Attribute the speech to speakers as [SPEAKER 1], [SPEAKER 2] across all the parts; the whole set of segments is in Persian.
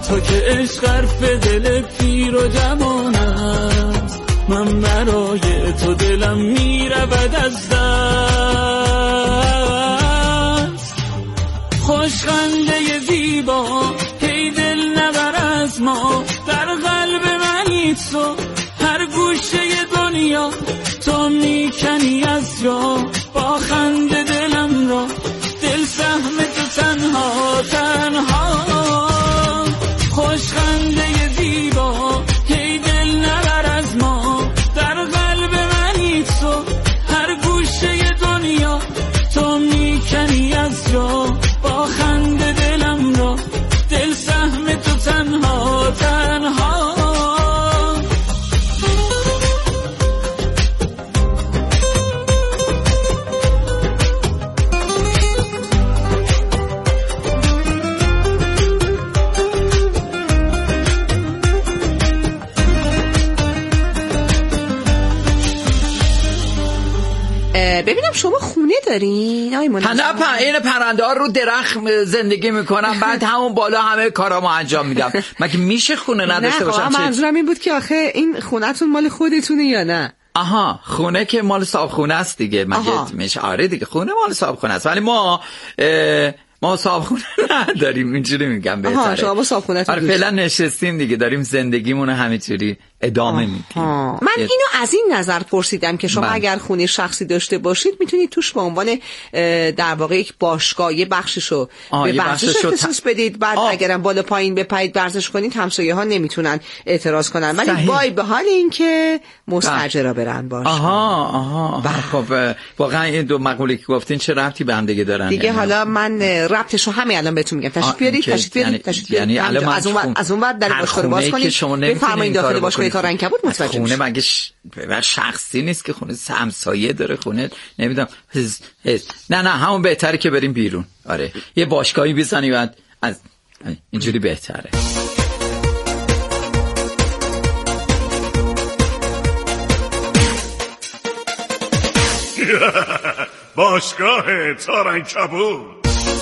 [SPEAKER 1] تو که عشق حرف دل پیر و جوان است، من برای تو دلم میرود از دست. خوشخنده زیبا هی دل نبر از ما، در قلب منی تو، هر گوشه دنیا تو میکنی از جا، با خنده دلم را دل سهم تو تنها تنها. خوشخنده زیبا هی دل نبر از ما، در قلب منی تو، هر گوشه دنیا تو میکنی از جا، با خنده دلم را دل سهم تو تنها تنها.
[SPEAKER 2] ببینم شما خونه دارین؟
[SPEAKER 3] این پرنده ها رو درخت زندگی میکنم، بعد همون بالا همه کارامو انجام میدم. مگه میشه خونه نداشته باشم؟
[SPEAKER 2] نه منظورم این بود که آخه این خونه‌تون مال خودتونه یا نه؟
[SPEAKER 3] آها، خونه که مال صاحبخونه است دیگه. مگه میشه؟ آره دیگه، خونه مال صاحبخونه است، ولی ما صاحبخونه نداریم. اینجوری میگم بهتره.
[SPEAKER 2] شما صاحبخونه‌تون
[SPEAKER 3] آره، فعلا نشستیم دیگه، داریم زندگیمون همینجوری ادامه میدیم.
[SPEAKER 2] من اینو از این نظر پرسیدم که شما اگر خونه شخصی داشته باشید میتونید توش به عنوان در واقع یک باشگاه یه بخششو به ورزش اختصاص بدید، بعد اگرم بالا پایین بپرید ورزش کنید، همسایه ها نمیتونن اعتراض کنن، ولی وای به حال این که مستاجرا برن باشه.
[SPEAKER 3] خب واقعا این دو مقوله که گفتین چه ربطی به هم دیگه دارن
[SPEAKER 2] دیگه؟ حالا من ربطشو همین الان بهتون میگم. تشریف بیارید.
[SPEAKER 3] یعنی
[SPEAKER 2] از اون ور در باشگاه رو باز کنید، بفرمایید داخل باشگاه کار عنکبوت متوجه
[SPEAKER 3] خونه مگه شخصی نیست که خونه همسایه داره، خونه نمیدونم نه همون بهتره که بریم بیرون. آره یه باشگاهی بزنی بعد از اینجوری بهتره.
[SPEAKER 4] باشگاه کار عنکبوت.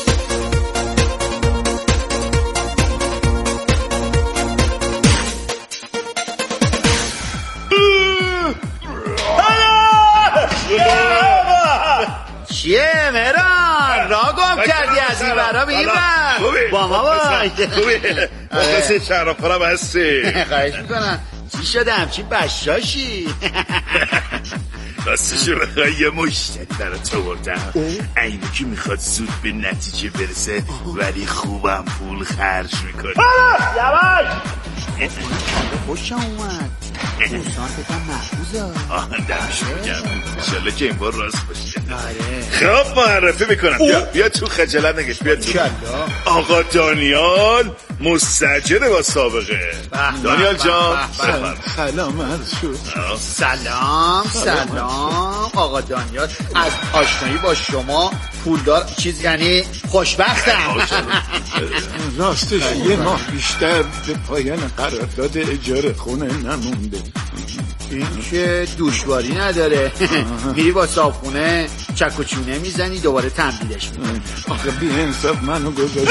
[SPEAKER 5] چیه مهران؟ را گم کردی از این برا به این بر با ما باش.
[SPEAKER 4] خوبه مخلصی شرافرم هستی.
[SPEAKER 5] خواهش میکنم. چی شده همچی بشاشی؟
[SPEAKER 4] راستشو بخوای یه مشتری برات آوردم، اینو که میخواد زود به نتیجه برسه ولی خوبم پول خرج میکنه.
[SPEAKER 5] یواش خوشم اومد. دوستان بکنم محفوظه.
[SPEAKER 4] دمش میگم انشالله که این بار راست باشه. خب معرفی میکنم. بیا تو خجالت نکش. بیا تو. آقا دانیال مستاجر با سابقه. دانیال جان
[SPEAKER 6] سلام عرض شد.
[SPEAKER 5] سلام آقا دانیال، از آشنایی با شما پولدار چیز یعنی خوشبختم.
[SPEAKER 6] راستش یه ماه بیشتر به پایان قرارداد اجاره خونه نمونده.
[SPEAKER 5] این که دوشواری نداره. میری با صاحبخونه چک و چونه میزنی دوباره تمدیدش میکنی.
[SPEAKER 6] آخه بی انصاف منو گذاشته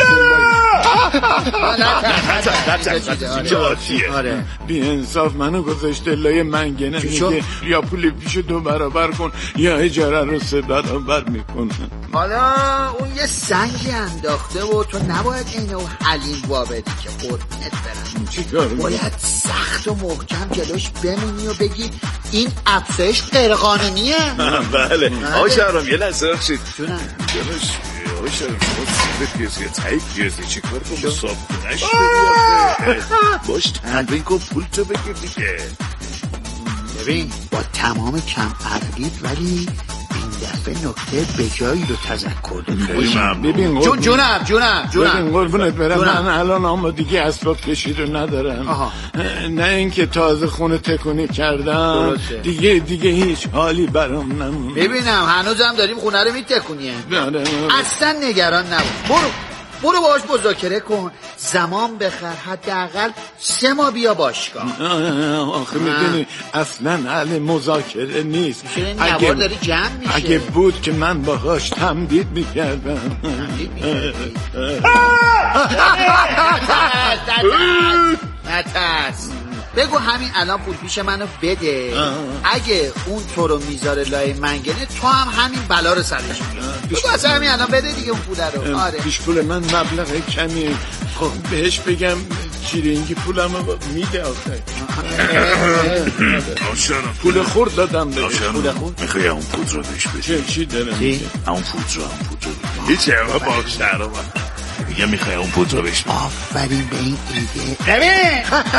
[SPEAKER 6] بی انصاف منو گذاشته لای منگنه. میگه یا پول پیشو 2 برابر کن یا اجاره رو 3 برابر میکنه.
[SPEAKER 5] حالا اون یه سنگی انداخته و تو نباید اینو حلیم وابدی که قربونت برم.
[SPEAKER 6] چیکار
[SPEAKER 5] باید سخت و محکم جلوش بمونی و بگی این افزایش غیر قانونیه.
[SPEAKER 4] بله آقا شهرام یه لحظه بخشید.
[SPEAKER 5] جونم
[SPEAKER 4] آقا شهرام شما سیب پیازی تایی پیازی چی کار کن با صابخونهش باش تنبین کن پول تو بگیر دیگه.
[SPEAKER 5] ببین با تمام کم عقلیت ولی این دفعه نکته به جایی رو تذکر داری.
[SPEAKER 6] ببین
[SPEAKER 5] جونم
[SPEAKER 6] ببین قربونت برم، من الان آمادگی اسباب کشی رو ندارم. نه اینکه تازه خونه تکونی کردم دیگه هیچ حالی برام نمون.
[SPEAKER 5] ببینم هنوزم داریم خونه رو میتکونیم. اصلا نگران نباش. برو باهاش مذاکره کن، زمان بخر، حداقل 3 ماه بیا باشگاه.
[SPEAKER 6] آخه میدونی اصلا حل مذاکره نیست.
[SPEAKER 5] اگه
[SPEAKER 6] بود که من باهاش تمدید میکردم.
[SPEAKER 5] نترس. بگو همین الان پول پیش منو بده. اگه اون تو رو میذاره لای منگنه تو هم همین بلا رو سرش میاری. بگو اصلا همین الان بده دیگه اون پول رو. آره
[SPEAKER 6] پیش پول من مبلغ کمیه. خب بهش بگم چیرینگی پولم میده آخه. پول خورد دادم بهش. پول خورد
[SPEAKER 4] میخوای اون پود رو بهش بده.
[SPEAKER 6] چی دارم؟
[SPEAKER 4] اون پود رو هیچ همه باکشتر رو میگه میخوای اون پود رو بهش بده.
[SPEAKER 5] آفرین به این ایده. ببین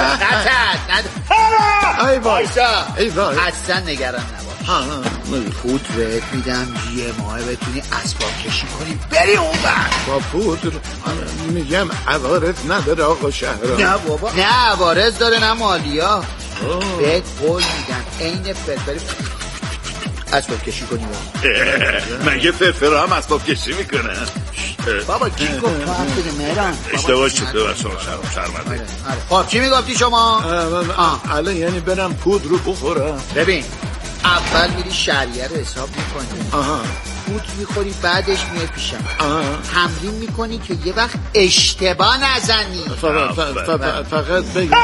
[SPEAKER 6] ای وای
[SPEAKER 5] اصلا نگران نباش. پود بهت میدم یه ماه بتونی اسباب کشی کنی بری اون بر.
[SPEAKER 6] با پود میگم عوارض نداره آقا شهرام.
[SPEAKER 5] نه بابا نه عوارض داره نه مالیا. بهت قول میدم عین فرفری اسباب کشی کنی.
[SPEAKER 4] مگه فرفر هم اسباب کشی میکنه؟
[SPEAKER 5] بابا کی گفت تو حرف بده مهران؟
[SPEAKER 4] اشتباه شد ببخشید شرمنده.
[SPEAKER 5] خب چی میگفتی شما؟
[SPEAKER 6] الان یعنی برم پود رو بخورم.
[SPEAKER 5] ببین اول میری شهریه رو حساب میکنی. پود میخوری بعدش میای پیشم. تمرین میکنی که یه وقت اشتباه نزنی.
[SPEAKER 6] فقط بگم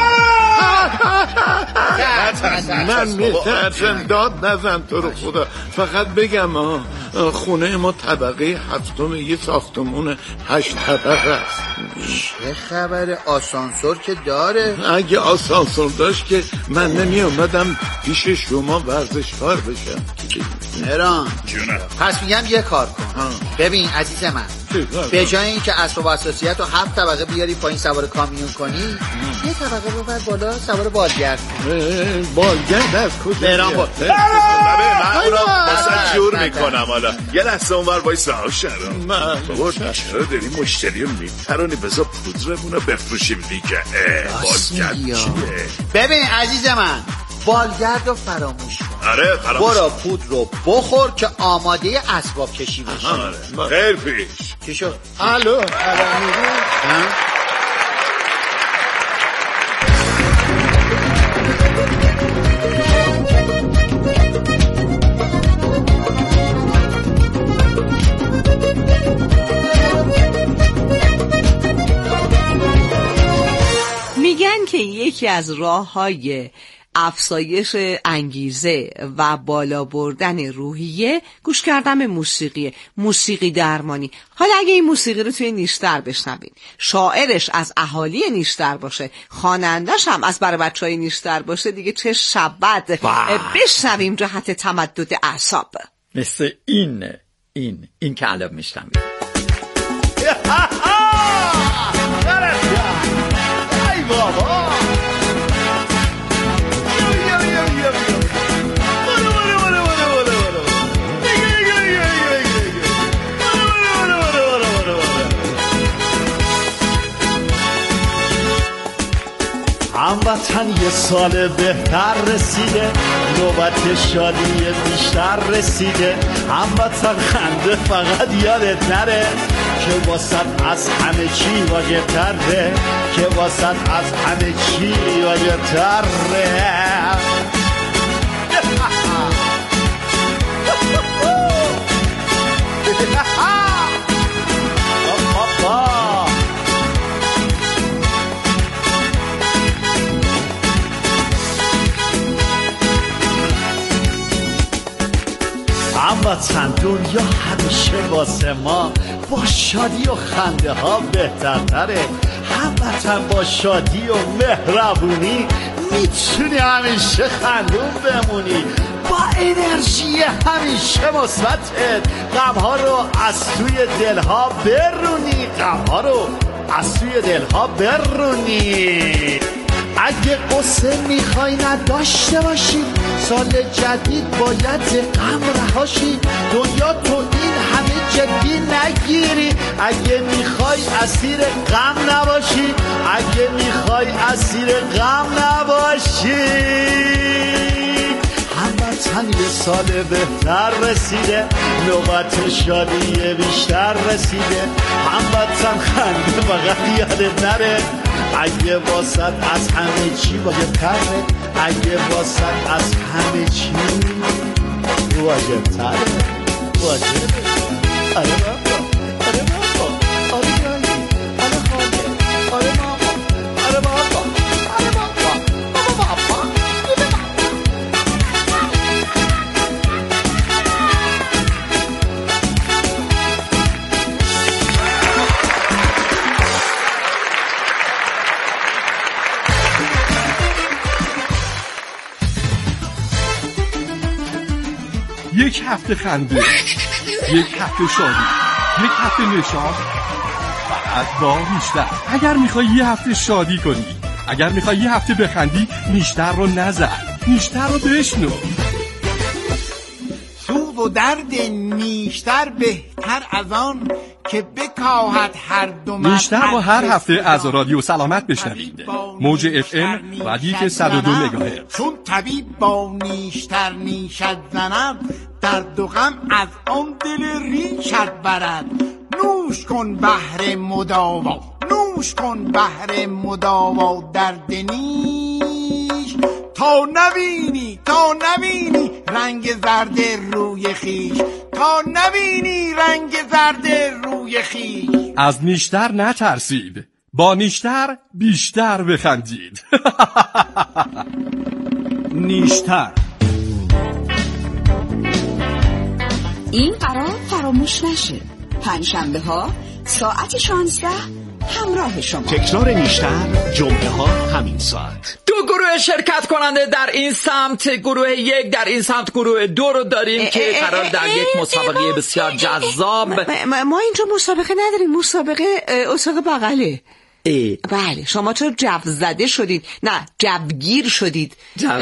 [SPEAKER 6] من میترسم داد نزن تو رو خدا. فقط بگم خونه ما طبقه 7 یه ساختمون 8 طبقه است.
[SPEAKER 5] چه خبره؟ آسانسور که داره؟
[SPEAKER 6] اگه آسانسور داشت که من نمی اومدم پیش شما ورزشکار بشم.
[SPEAKER 5] مهران پس میگم یه کار کن. ببین عزیز من به جای اینکه اسباب اساسیت رو 7 طبقه بیاری پایین سوار کامیون کنی یه طبقه ببر بالا سوار بالگرد.
[SPEAKER 6] بالگرد از کجا؟
[SPEAKER 5] مهران بود
[SPEAKER 4] من اونو مثلا جور میکنم. حالا یه لحظه اونور وایسا شهرام. بابا چرا داری مشتری رو میپرونی؟ بذار پودرمون رو بفروشیم دیگه. بالگرد چیه؟
[SPEAKER 5] ببین عزیز من بالگرد رو فراموش کن.
[SPEAKER 4] آره فراموش.
[SPEAKER 5] برو پود رو بخور که آماده اسباب کشی بشی.
[SPEAKER 4] خیر پیش.
[SPEAKER 5] چی شد؟
[SPEAKER 6] الو
[SPEAKER 2] میگن که یکی از راه‌های افزایش انگیزه و بالا بردن روحیه گوش کردن به موسیقی درمانی. حالا اگه این موسیقی رو توی نیشتر بشنوین، شاعرش از اهالی نیشتر باشه، خواننده‌ش هم از برای بچهای نیشتر باشه، دیگه چه شبت بشنویم جهت تمدد اعصاب.
[SPEAKER 3] مثل این که الان میشنویم.
[SPEAKER 5] ای بابا
[SPEAKER 7] هموطن یه سال بهتر رسیده، نوبت شادی بیشتر رسیده. هموطن خنده فقط یادت نره که واسط از همه چی واجب‌تره، که واسط از همه چی واجب‌تره. هموطن دنیا همیشه واسه ما با شادی و خنده ها بهترتره. هموطن با شادی و مهربونی میتونی همیشه خندون بمونی، با انرژی همیشه مثبتت غم ها رو از توی دلها برونی، غم ها رو از توی دلها برونی. اگه قصه میخوای نداشته باشی، سال جدید باید غم رهاشی. دنیا تو این همه جدی نگیری، اگه میخوای اسیر غم نباشی، اگه میخوای اسیر غم نباشی. هموطن یه سال بهتر رسیده، نوبت شادی بیشتر رسیده. هموطن خنده فقط یادت نره، اگه واسط از همه چی واجب تره، اگه واسط از همه چی واجب تره، واجب. آره بابا، آره بابا، آره دایی، آره خاله،
[SPEAKER 8] یک هفته خنده، یک هفته شادی، یک هفته نشاط، فقط با نیشتر. اگر میخوای یه هفته شادی کنی، اگر میخوای یه هفته بخندی، نیشتر رو نزن، نیشتر رو بشنو.
[SPEAKER 6] سوز و درد نیشتر بهتر از آن که بکاهد هر دو مرد.
[SPEAKER 8] نیشتر رو هر هفته از رادیو سلامت بشنوید. موج FM ردیف 102 مگاهرتز.
[SPEAKER 6] چون طبیب با نیشتر نیشت زند، درد و غم از آن دل ریشت برد. نوش کن بهر مداوا، نوش کن بهر مداوا درد نیش، تا نبینی رنگ زرد روی خیش، تا نبینی رنگ زرد روی خیش.
[SPEAKER 8] از نیشتر نترسید، با نیشتر بیشتر بخندید.
[SPEAKER 7] نیشتر.
[SPEAKER 9] این قرار فراموش نشه. پنجشنبه ها ساعت 16 همراه شما.
[SPEAKER 7] تکرار نیشتر جمعه ها همین ساعت.
[SPEAKER 3] دو گروه شرکت کننده در این سمت، گروه 1 در این سمت، گروه 2 رو داریم که قرار در یک مسابقه بسیار جذاب.
[SPEAKER 2] ما اینجا مسابقه نداریم، مسابقه اتاق بغله. بله، شما چرا جو زده شدید؟ نه، جوگیر شدید.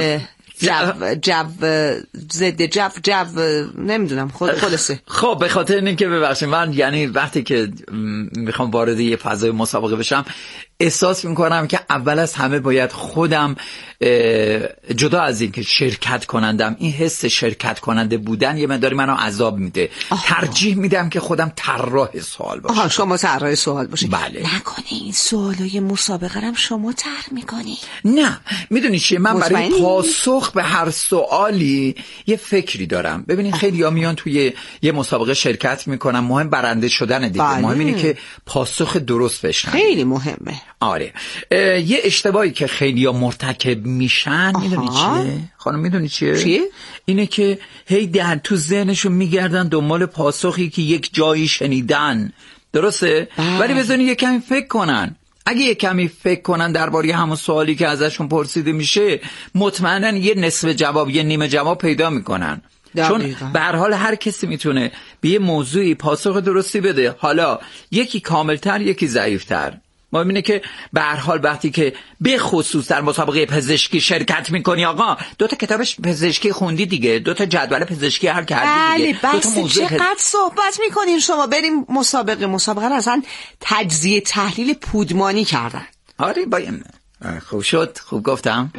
[SPEAKER 2] جو نمیدونم خلاصه.
[SPEAKER 3] خب به خاطر اینکه که ببخشید، من یعنی وقتی که میخوام وارد یه فضای مسابقه بشم احساس میکنم که اول از همه باید خودم جدا از این که شرکت کنندم، این حس شرکت کننده بودن یه مقداری منو عذاب میده. ترجیح میدم که خودم طراح سوال باشم.
[SPEAKER 2] شما طراح سوال باشید؟
[SPEAKER 3] بله.
[SPEAKER 2] نکنه این سوالای مسابقه رو شما طرح میکنی؟
[SPEAKER 3] نه، میدونی چیه، من برای پاسخ به هر سوالی یه فکری دارم. ببینید خیلی‌ها میان توی یه مسابقه شرکت میکنن، مهم برنده شدن دیگه.
[SPEAKER 2] بله.
[SPEAKER 3] مهم اینه که پاسخ درست بشن.
[SPEAKER 2] خیلی مهمه.
[SPEAKER 3] آره. یه اشتباهی که خیلی‌ها مرتکب میشن، میدونی چیه؟ خانم میدونی چیه؟ اینه که هی در تو ذهنشون میگردن دنبال پاسخی که یک جایی شنیدن. درسته؟ ولی بذارین یه کمی فکر کنن. اگه یه کمی فکر کنن درباره همون سوالی که ازشون پرسیده میشه، مطمئناً یه نصف جواب، یه نیمه جواب پیدا میکنن. چون به هر حال هر کسی میتونه به یه موضوعی پاسخ درستی بده، حالا یکی کاملتر یکی ضعیفتر. ما اینه که به هر حال وقتی که به خصوص در مسابقه پزشکی شرکت میکنی، آقا 2 تا کتاب پزشکی خوندی دیگه، 2 تا جدول پزشکی حل کردی دیگه.
[SPEAKER 2] بله، بس چقدر صحبت میکنین شما. بریم مسابقه رو اصلا تجزیه تحلیل پودمانی کردن.
[SPEAKER 3] آره باید. خوب شد، خوب گفتم.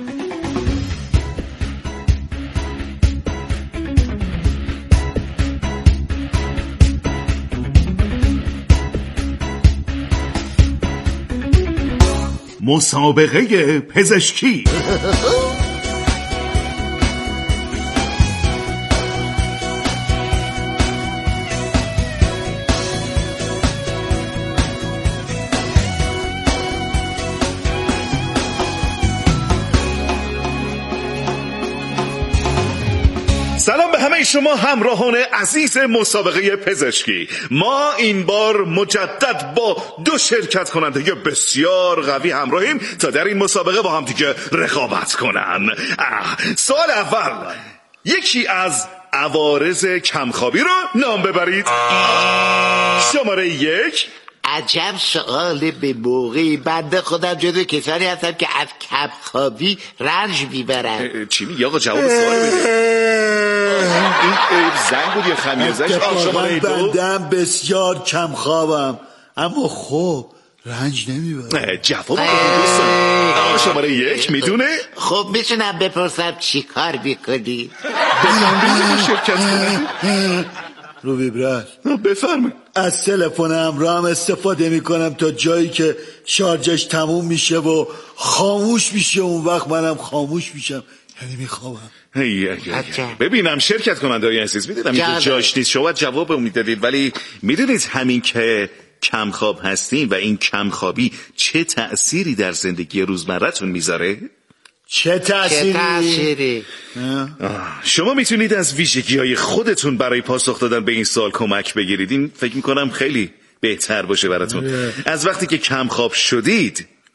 [SPEAKER 4] مسابقه پزشکی. سلام به همه شما همراهان عزیز مسابقه پزشکی. ما این بار مجدد با 2 شرکت کننده بسیار قوی همراهیم تا در این مسابقه با هم دیگه رقابت کنن. سوال اول، یکی از عوارض کمخوابی رو نام ببرید. شماره 1.
[SPEAKER 5] عجب سؤال به موقعی. بنده خودم جزو کسانی هستم که از کمخوابی رنج میبرم.
[SPEAKER 4] چی میگی آقا؟ جواب سوال بده. این زنگ بود یا خمیازش؟ شماره 2.
[SPEAKER 7] بندم بسیار کمخوابم اما خب رنج نمیبرم.
[SPEAKER 4] جواب دوستان. شماره 1 میدونه؟
[SPEAKER 5] خب میتونم بپرسم چی کار میکنی؟
[SPEAKER 4] بزن شرکت کنه.
[SPEAKER 7] رو ویبرس
[SPEAKER 4] بفرمایید.
[SPEAKER 7] از تلفن همراهم استفاده میکنم تا جایی که شارژش تموم میشه و خاموش میشه، اون وقت منم خاموش میشم، یعنی میخوابم.
[SPEAKER 4] ببینم شرکت کننده های عزیز، میدونم اینجا جاش نیست، شما جواب میدادید، ولی میدونید همین که کمخواب هستین و این کمخوابی چه تأثیری در زندگی روزمرتون میذاره؟
[SPEAKER 7] چه تأثیری؟
[SPEAKER 4] شما میتونید از ویژگی‌های خودتون برای پاسخ دادن به این سوال کمک بگیرید. این فکر میکنم خیلی بهتر باشه براتون. از وقتی که کم خواب شدید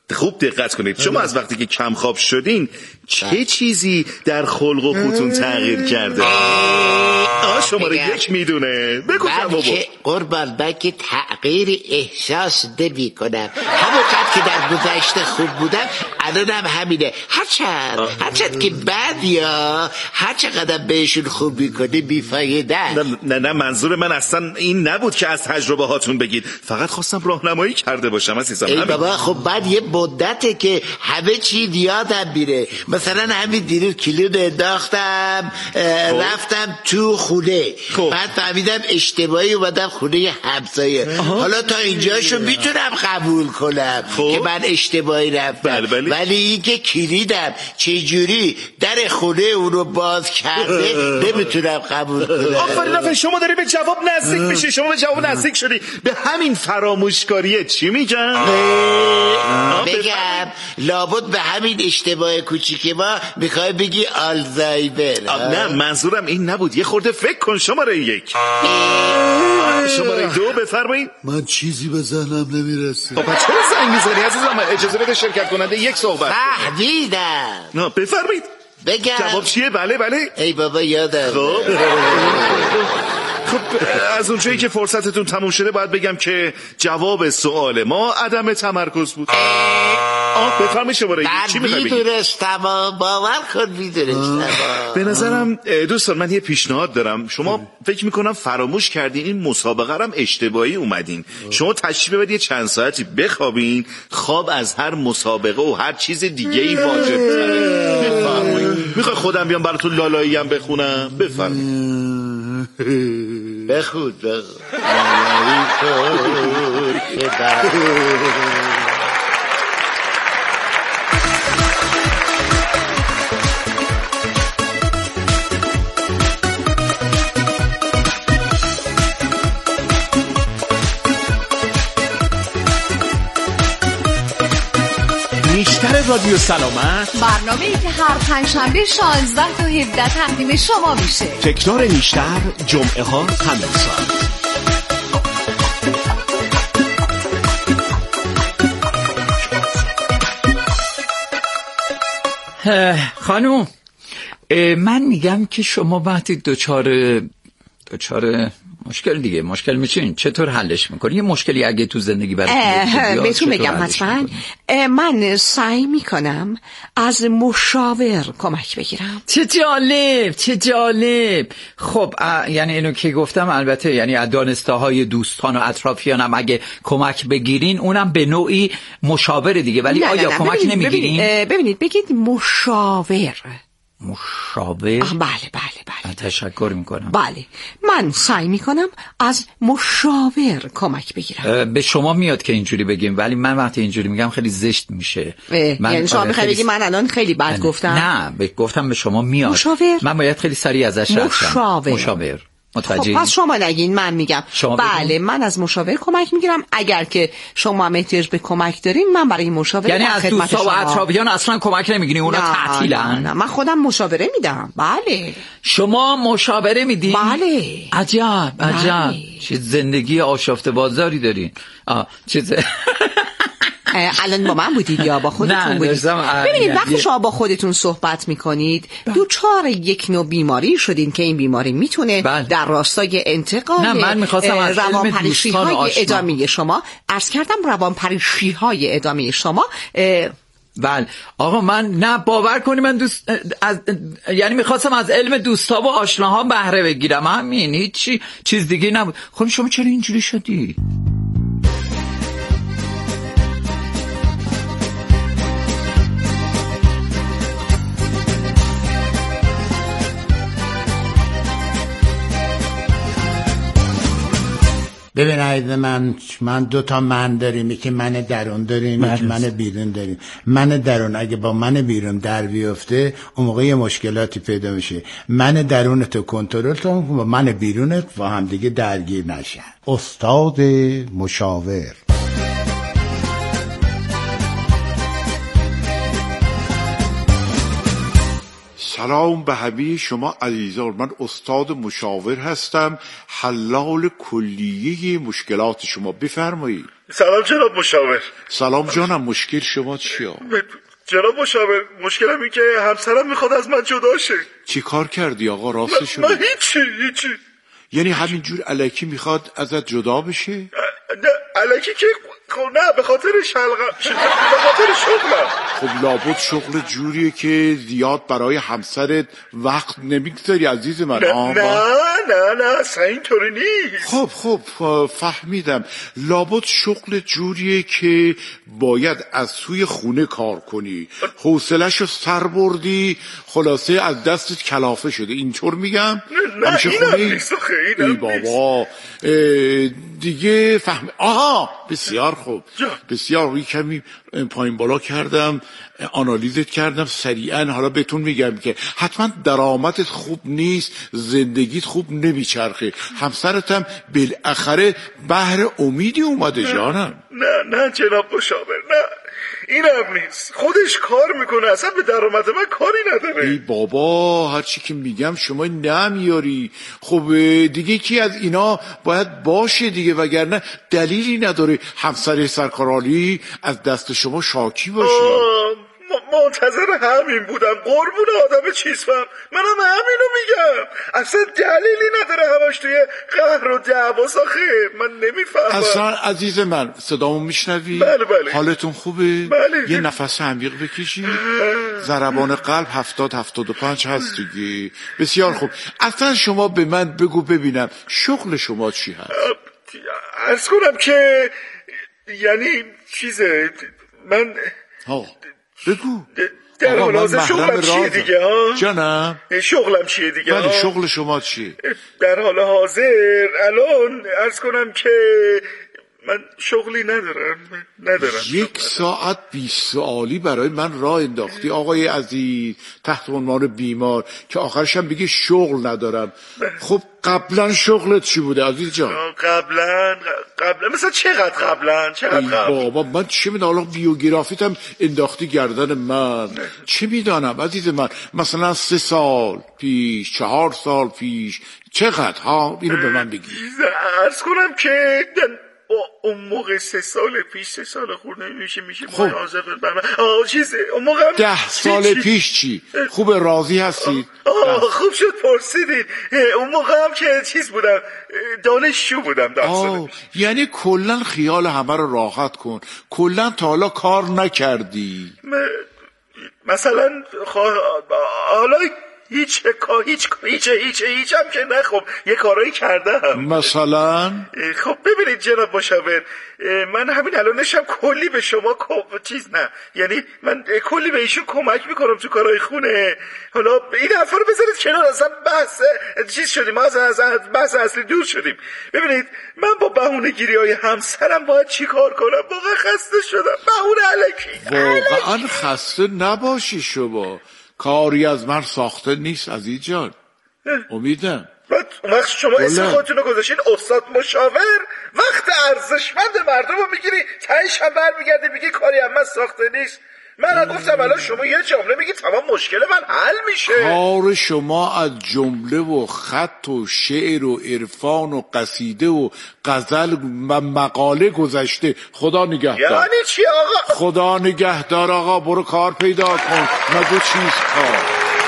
[SPEAKER 4] خوب دقت کنید. شما از وقتی که کم خواب شدین چه چیزی در خلق و خوتون تغییر کرده؟ شماره 1 میدونه. بگو جوابو.
[SPEAKER 5] قربان من که تغییر احساس نمی کنم، همونقدر که در گذشته خوب بودم الانم همینه. هرچند که بعد یا هر چقدر بهشون خوب میکنه بیفایده.
[SPEAKER 4] نه منظور من اصلا این نبود که از تجربه هاتون بگید، فقط خواستم راهنمایی کرده باشم عزیزم.
[SPEAKER 5] ای بابا خب بعد یه مدته که همه چی یادم میره. مثلا همین دیروز کلید انداختم رفتم تو خونه، بعد فهمیدم اشتباهی اومدم خونه همسایه. حالا تا اینجاشو میتونم قبول کنم که من اشتباهی رفتم، ولی این که کلیدم چجوری در خونه اونو باز کرده نمیتونم قبول کنم.
[SPEAKER 4] آفرین شما داری به جواب نزدیک میشی. شما به جواب نزدیک شدی. به همین فراموشکاریه چی میگن؟
[SPEAKER 5] بگم لابد به همین اشتباه کوچیک ما میخوای بگی آلزایمر.
[SPEAKER 4] نه منظورم این نبود. یه خورده فکر کن. شماره 1. شماره 2 بفرمایید.
[SPEAKER 10] من چیزی به ذهنم نمیرسه.
[SPEAKER 4] چرا زنگ میزنی عزیزم؟ اجازه بده شرکت کننده یک صحبت.
[SPEAKER 5] فهمیدم.
[SPEAKER 4] بفرمایید.
[SPEAKER 5] بگم
[SPEAKER 4] جواب چیه؟ بله.
[SPEAKER 5] ای بابا یادم.
[SPEAKER 4] خب از اونجایی که فرصتتون تموم شده باید بگم که جواب سوال ما عدم تمرکز بود. بفرمایید شماره 1 چی میخوای بگی؟
[SPEAKER 5] میدونستم، باور کن میدونستم.
[SPEAKER 4] به نظرم دوستان من یه پیشنهاد دارم. شما فکر میکنم فراموش کردین این مسابقه رم اشتباهی اومدین. شما تشریف ببرید یه چند ساعتی بخوابین. خواب از هر مسابقه و هر چیز دیگه ای واجب تره. بفرمایید. میخوای خودم بیام براتون لالایی هم بخونم؟ بفرمایید.
[SPEAKER 5] بخود
[SPEAKER 8] نیشتر رادیو سلامت،
[SPEAKER 11] برنامه‌ای که هر پنجشنبه 16 تا 17 تقدیم شما میشه.
[SPEAKER 8] تکرار نیشتر جمعه ها همین ساعت.
[SPEAKER 3] خانوم من میگم که شما وقتی دوچار مشکل میشین چطور حلش میکنی؟ یه مشکلی اگه تو زندگی براتون
[SPEAKER 2] بهتون بگم حتما من سعی میکنم از مشاور کمک بگیرم.
[SPEAKER 3] چه جالب. خب یعنی اینو که گفتم البته یعنی از دانسته‌های دوستان و اطرافیانم اگه کمک بگیرین اونم به نوعی مشاور دیگه. ولی آیا کمک نمیگیرین؟
[SPEAKER 2] ببینید بگید مشاور.
[SPEAKER 3] بله. تشکر میکنم.
[SPEAKER 2] بله من سعی میکنم از مشاور کمک بگیرم.
[SPEAKER 3] به شما میاد که اینجوری بگیم، ولی من وقتی اینجوری میگم خیلی زشت میشه.
[SPEAKER 2] یعنی شما میخوای بگی من الان خیلی بد گفتم؟
[SPEAKER 3] نه گفتم به شما میاد.
[SPEAKER 2] مشاور
[SPEAKER 3] من باید خیلی سریع ازش رد شم. مشاور.
[SPEAKER 2] خب پس شما نگین من میگم. بله من از مشاور کمک میگیرم. اگر که شما هم احتیاج به کمک دارین من برای مشاور
[SPEAKER 3] یعنی از دوستا و اطرافیان اصلا کمک نمیگیرین؟ اونا تعطیلن؟
[SPEAKER 2] نه من خودم مشاوره میدم. بله
[SPEAKER 3] شما مشاوره میدین؟
[SPEAKER 2] بله.
[SPEAKER 3] عجب چه زندگی آشفته بازاری دارین.
[SPEAKER 2] الان با من بودید یا با خودتون بودید؟ ببینید وقتی شما با خودتون صحبت میکنید دوچار یک نوع بیماری شدین که این بیماری میتونه در راستای انتقال روانپریشی‌های ادامه شما، عرض کردم روانپریشی‌های ادامه شما.
[SPEAKER 3] بله آقا من باور کنی من یعنی میخواستم از علم دوستا و آشناها بهره بگیرم، همین، هیچ چیز دیگه نبود. خب شما چرا اینجوری شدی؟
[SPEAKER 6] ببین عید من 2 من داریم، یکی من درون داریم، یکی من بیرون داریم. من درون اگه با من بیرون در بیفته اون موقع مشکلاتی پیدا میشه. من درونتو کنترل کن با من بیرونت با هم دیگه درگیر نشن. استاد مشاور.
[SPEAKER 10] سلام به همه شما عزیزان. من استاد مشاور هستم، حلال کلیه مشکلات شما. بفرمایید.
[SPEAKER 4] سلام جناب مشاور.
[SPEAKER 10] سلام جانم، مشکل شما چیه؟
[SPEAKER 4] جناب مشاور، مشکلم این که همسرم میخواد از من جدا شه.
[SPEAKER 10] چی کار کردی آقا؟ راستشو
[SPEAKER 4] من هیچی.
[SPEAKER 10] یعنی همینجور الکی میخواد ازت جدا بشه؟
[SPEAKER 4] نه الکی که نه، به خاطر شغلم.
[SPEAKER 10] خب لابد شغل جوریه که زیاد برای همسرت وقت نمیگذاری عزیز من.
[SPEAKER 4] نه اصلا اینطوری نیست.
[SPEAKER 10] خب فهمیدم. لابد شغل جوریه که باید از سوی خونه کار کنی، حوصله‌شو سر بردی، خلاصه از دستت کلافه شده. اینطور میگم؟
[SPEAKER 4] نه اینم نیست.
[SPEAKER 10] ای بابا دیگه فهم. آها بسیار خوب، بسیار. روی کمی پایین بالا کردم، آنالیزت کردم سریعا. حالا بهتون میگم که حتما درآمدت خوب نیست، زندگیت خوب نمیچرخه. همسرتم بالاخره بهر امیدی اومده جانم.
[SPEAKER 4] نه جناب مشاور، نه اینم نیست. خودش کار میکنه، اصلا به درآمد من کاری نداره.
[SPEAKER 10] ای بابا هرچی که میگم شما نمیاری. خب دیگه کی از اینا باید باشه دیگه، وگرنه دلیلی نداره همسر سرکارعالی از دست شما شاکی باشه.
[SPEAKER 4] منتظر همین بودم، قربون آدم چیز فهم. منم همینو میگم، اصلا دلیلی نداره همش توی قهر و دعوا ساخه. من نمیفهمم
[SPEAKER 10] اصلا. عزیز من صدامو میشنوی؟
[SPEAKER 4] بله.
[SPEAKER 10] حالتون خوبه؟
[SPEAKER 4] بله.
[SPEAKER 10] یه نفس عمیق بکشی. ضربان قلب 70-75 هست دیگه. بسیار خوب. اصلا شما به من بگو ببینم شغل شما چی هست؟
[SPEAKER 4] عرض کنم که یعنی چیزه، من
[SPEAKER 10] بگو.
[SPEAKER 4] در حال حاضر شغلم چیه دیگه ها؟
[SPEAKER 10] جانم
[SPEAKER 4] شغلم چیه دیگه ها؟
[SPEAKER 10] ولی شغل شما چیه؟
[SPEAKER 4] در حال حاضر الان عرض کنم که من شغلی ندارم.
[SPEAKER 10] 1 ساعت 20 سوالی برای من راه انداختی آقای عزیز تحت عنوان بیمار که آخرش هم بگی شغل ندارم. خب قبلا شغلت چی بوده عزیز جان؟
[SPEAKER 4] قبلا مثلا چقدر قبلا؟
[SPEAKER 10] بابا من چه میدونم، حالا بیوگرافیت هم انداختی گردن من. چه میدانم عزیز من، مثلا 3 سال پیش، 4 سال پیش، چقدر ها؟ اینو به من بگی.
[SPEAKER 4] عرض کنم که اون موقع 3 سال پیش، 3 سال خورده میشه
[SPEAKER 10] خب.
[SPEAKER 4] اون موقع
[SPEAKER 10] 10 سال پیش چی؟ خوب راضی هستید؟
[SPEAKER 4] خوب شد پرسیدید. اون موقع هم که چیز بودم، دانشجو بودم.
[SPEAKER 10] یعنی کلن خیال همه رو راحت کن. کلن تا حالا کار نکردی؟
[SPEAKER 4] مثلا حالا هیچ هم که نه. خب یه کارایی کردم.
[SPEAKER 10] مثلا
[SPEAKER 4] خب ببینید جناب مشاور، من همین الانشم کلی به شما یعنی من کلی به ایشون کمک میکنم تو کارهای خونه. حالا این حرفا رو بذارید کنار، اصلا بحث چیز شدیم، ما از بحث اصلی دور شدیم. ببینید من با بهونه‌گیری‌های همسرم باید چی کار کنم؟ واقعا خسته شدم. بهونه الکی.
[SPEAKER 10] واقعا خسته نباشی شما، کاری از من ساخته نیست عزیز جان. امیدم.
[SPEAKER 4] وقت شما اسم خودتون رو گذاشین استاد مشاور، وقت ارزشمند مردم رو میگیری تهش هم برمیگردی میگی کاری از من ساخته نیست. من گفتم الان شما یه جمله میگی تمام مشکل من حل میشه.
[SPEAKER 10] کار شما از جمله و خط و شعر و عرفان و قصیده و غزل و مقاله گذشته. خدا نگهدار.
[SPEAKER 4] یعنی چی آقا؟
[SPEAKER 10] خدا نگهدار آقا. برو کار پیدا کن. مگه چیز کار؟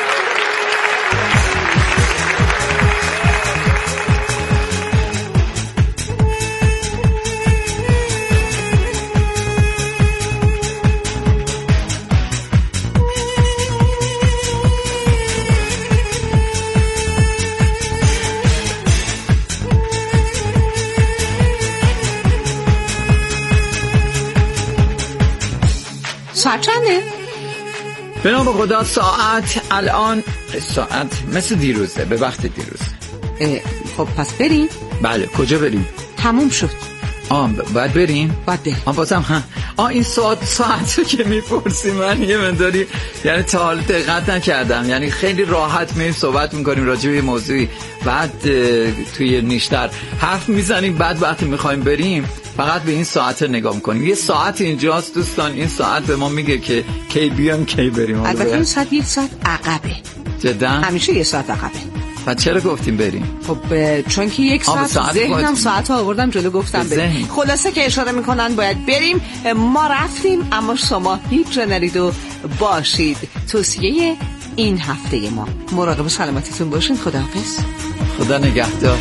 [SPEAKER 2] ساعت چنده؟
[SPEAKER 3] به نام خدا ساعت الان مثل دیروزه، به وقت دیروزه.
[SPEAKER 2] خب پس بریم؟
[SPEAKER 3] بله. کجا بریم؟
[SPEAKER 2] تموم شد.
[SPEAKER 3] باید بریم؟
[SPEAKER 2] باید بریم.
[SPEAKER 3] بازم این ساعت رو که میپرسی من یه منداری یعنی تا حال دقت نکردم. یعنی خیلی راحت میریم صحبت میکنیم راجع به موضوعی، بعد توی نیشتر حرف میزنیم، بعد وقتی میخوایم بریم فقط به این ساعت نگاه میکنیم. یه ساعت اینجاست دوستان، این ساعت به ما میگه که کی بیام کی بریم.
[SPEAKER 2] البته این ساعت 1 ساعت عقبه.
[SPEAKER 3] جدا
[SPEAKER 2] همیشه یه ساعت عقبه.
[SPEAKER 3] و چرا گفتیم بریم؟
[SPEAKER 2] خب چون که یک ساعت ذهنم ساعت ها آوردم جلو گفتم بریم. خلاصه که اشاره میکنن باید بریم. ما رفتیم اما شما هیچ جا نرید و باشید. توصیه این هفته ما مراقب سلامتیتون باشین. خداحافظ.
[SPEAKER 3] خدا نگهدار.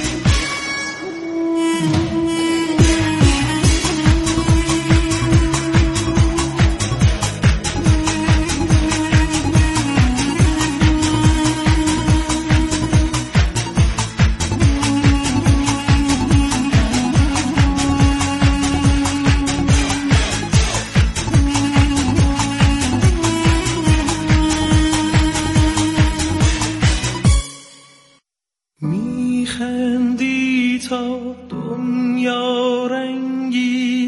[SPEAKER 1] میخندی تا دنیا رنگی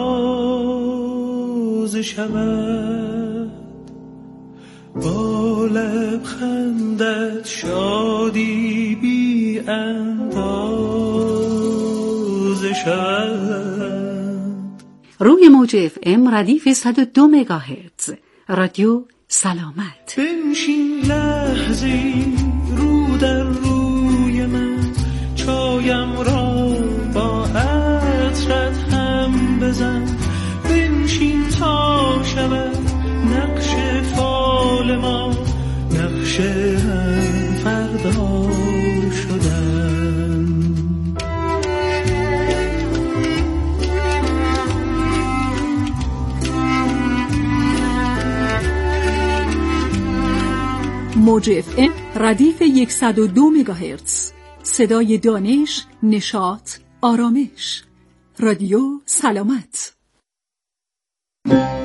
[SPEAKER 1] تازه شود، با لبخندت شادی بی اندازه شود.
[SPEAKER 12] روی موج FM ردیف 102 مگاهرتز رادیو سلامت.
[SPEAKER 1] بنشین لحظی رو در روی من، چایم را با عطرت هم بزن. بنشین تا شود نقش فال ما، نقش هم فردا شدن.
[SPEAKER 12] موج FM ردیف 102 مگاهرتز، صدای دانش، نشاط، آرامش. رادیو سلامت.